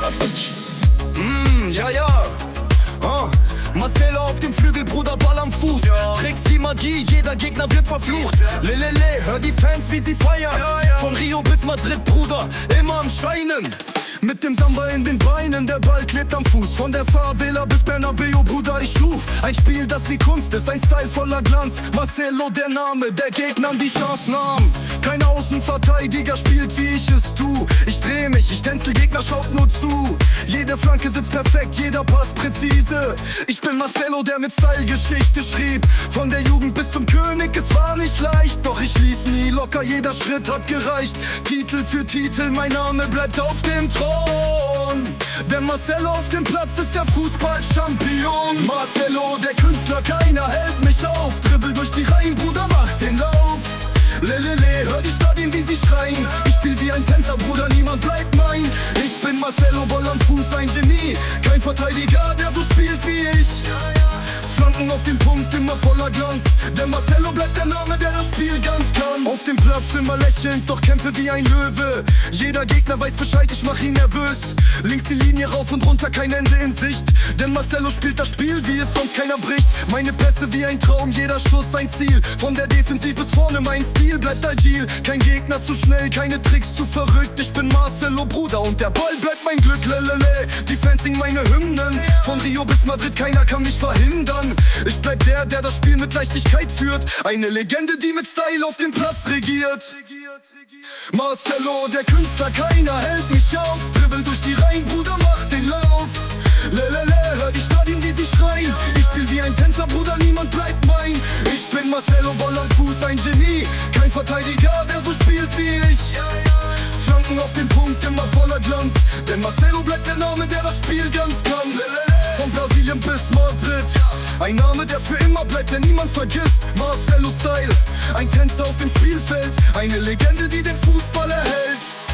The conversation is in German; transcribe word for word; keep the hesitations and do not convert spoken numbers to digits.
Mm, ja, ja. Oh. Marcelo auf dem Flügel, Bruder, Ball am Fuß. Ja. Tricks wie Magie, jeder Gegner wird verflucht. Lelele, hör die Fans, wie sie feiern. Ja, ja. Von Rio bis Madrid, Bruder, immer am Scheinen. Mit dem Samba in den Beinen, der Ball klebt am Fuß. Von der Favela bis Bernabeu, Bruder, ich schuf ein Spiel, das wie Kunst ist, ein Style voller Glanz. Marcelo, der Name, der Gegnern die Chance nahm. Kein Außenverteidiger spielt, wie ich es tu. Ich dreh mich, ich tänzel, Gegner schaut nur zu. Jede Flanke sitzt perfekt, jeder Pass präzise. Ich bin Marcelo, der mit Style Geschichte schrieb. Von der Jugend bis zum König, es war nicht leicht. Doch ich ließ nie locker, jeder Schritt hat gereicht. Titel für Titel, mein Name bleibt auf dem Thron. Denn Marcelo auf dem Platz ist der Fußball-Champion. Marcelo, der Künstler, keiner hält mich auf. Dribbel durch die Reihen, Bruder, mach den Lauf. Lelele, hör die Stadien, wie sie schreien. Ich spiel wie ein Tänzer, Bruder, niemand bleibt mein. Ich bin Marcelo, Ball am Fuß, ein Genie. Kein Verteidiger, der so spielt wie ich. Flanken auf den Punkt, immer voller Glanz. Denn Marcelo bleibt der Name, der das Spiel ganz kann. Auf dem Platz immer lächelnd, doch kämpfe wie ein Löwe. Jeder Gegner weiß Bescheid, ich mach ihn nervös. Links die Linie rauf und runter, kein Ende in Sicht. Denn Marcelo spielt das Spiel, wie es sonst keiner bricht. Meine Pässe wie ein Traum, jeder Schuss ein Ziel. Von der Defensiv bis vorne, mein Stil bleibt agil. Kein Gegner zu schnell, keine Tricks zu verrückt. Ich bin Marcelo, Bruder, und der Ball bleibt mein Glück. Lelele, die Fans singen meine Hymnen. Von Rio bis Madrid, keiner kann mich verhindern. Ich bleib der, der das Spiel mit Leichtigkeit führt. Eine Legende, die mit Style auf dem Platz regiert. Marcelo, der Künstler, keiner hält mich auf. Dribbel durch die Reihen, Bruder, mach den Lauf. Lelele, hör die Stadien, wie sie schreien. Ich spiel wie ein Tänzer, Bruder, niemand bleibt mein. Ich bin Marcelo, Ball am Fuß, ein Genie. Kein Verteidiger, der so spielt wie ich. Flanken auf den Punkt, immer voller Glanz. Denn Marcelo bleibt der Name, der das Spiel ganz kann. Von Brasilien bis Madrid, ein Name, der für immer bleibt, der niemand vergisst. Marcelo Style, ein Tänzer auf dem Spielfeld. Eine Legende, die den Fußball erhält.